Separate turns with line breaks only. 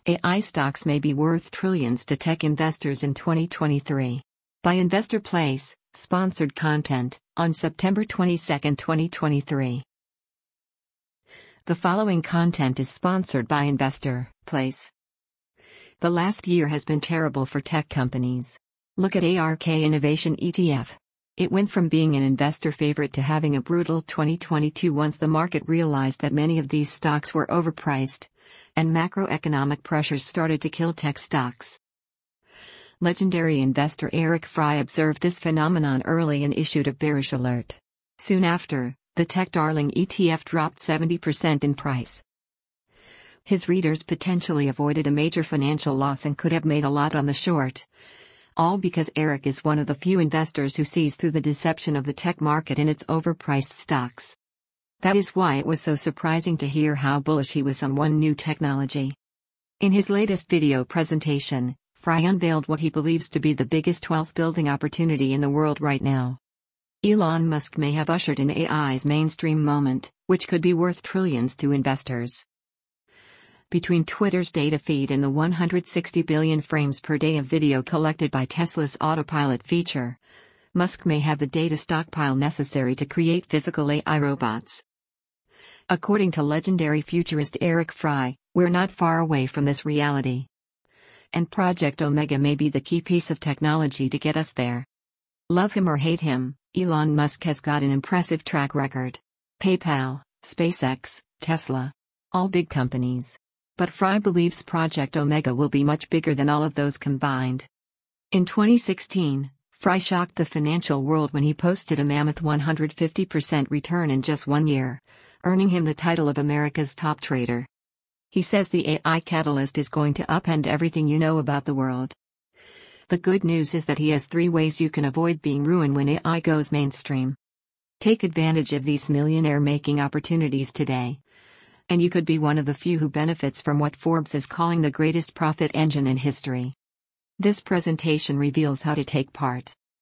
AI stocks may be worth trillions to tech investors in 2023. By Investor Place, sponsored content, on September 22, 2023. The following content is sponsored by Investor Place. The last year has been terrible for tech companies. Look at ARK Innovation ETF. It went from being an investor favorite to having a brutal 2022 once the market realized that many of these stocks were overpriced, and macroeconomic pressures started to kill tech stocks. Legendary investor Eric Fry observed this phenomenon early and issued a bearish alert. Soon after, the tech darling ETF dropped 70% in price. His readers potentially avoided a major financial loss and could have made a lot on the short. All because Eric is one of the few investors who sees through the deception of the tech market and its overpriced stocks. That is why it was so surprising to hear how bullish he was on one new technology. In his latest video presentation, Fry unveiled what he believes to be the biggest wealth-building opportunity in the world right now. Elon Musk may have ushered in AI's mainstream moment, which could be worth trillions to investors. Between Twitter's data feed and the 160 billion frames per day of video collected by Tesla's autopilot feature, Musk may have the data stockpile necessary to create physical AI robots. According to legendary futurist Eric Fry, we're not far away from this reality. And Project Omega may be the key piece of technology to get us there. Love him or hate him, Elon Musk has got an impressive track record. PayPal, SpaceX, Tesla. All big companies. But Fry believes Project Omega will be much bigger than all of those combined. In 2016, Fry shocked the financial world when he posted a mammoth 150% return in just 1 year, earning him the title of America's top trader. He says the AI catalyst is going to upend everything you know about the world. The good news is that he has 3 ways you can avoid being ruined when AI goes mainstream. Take advantage of these millionaire-making opportunities today, and you could be one of the few who benefits from what Forbes is calling the greatest profit engine in history. This presentation reveals how to take part.